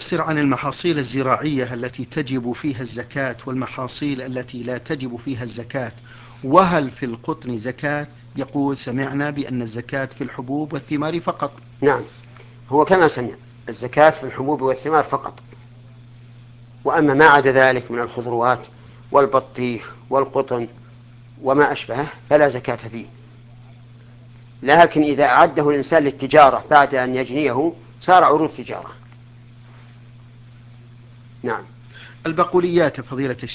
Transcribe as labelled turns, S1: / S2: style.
S1: يستفسر عن المحاصيل الزراعية التي تجب فيها الزكاة والمحاصيل التي لا تجب فيها الزكاة، وهل في القطن زكاة؟ يقول: سمعنا بأن الزكاة في الحبوب والثمار فقط.
S2: نعم، هو كما سمع، الزكاة في الحبوب والثمار فقط، وأما ما عدا ذلك من الخضروات والبطيخ والقطن وما أشبهه فلا زكاة فيه. لكن إذا أعده الإنسان للتجارة بعد أن يجنيه صار عروض تجارة. نعم.
S1: البقوليات فضيلة الشيخ